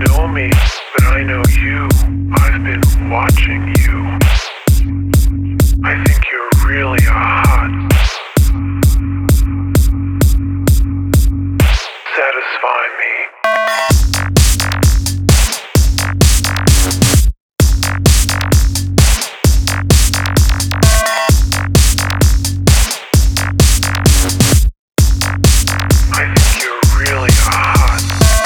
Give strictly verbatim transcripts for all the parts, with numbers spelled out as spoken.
know me, but I know you. I've been watching you. I think you're really hot. Satisfy me. I think you're really hot.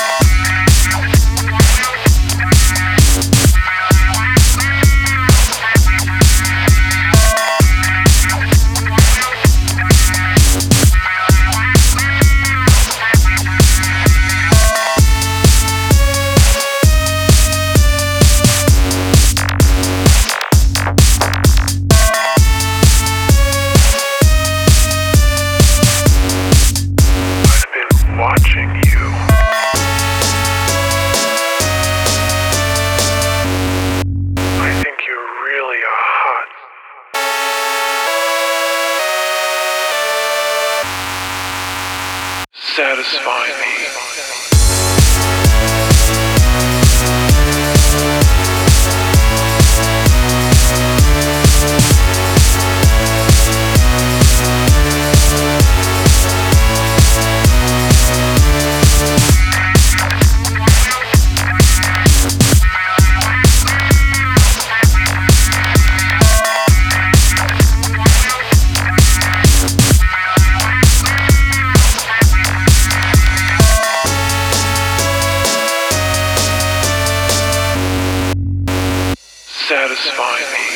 Watching you. I think you're really hot. Satisfy me. Satisfy me.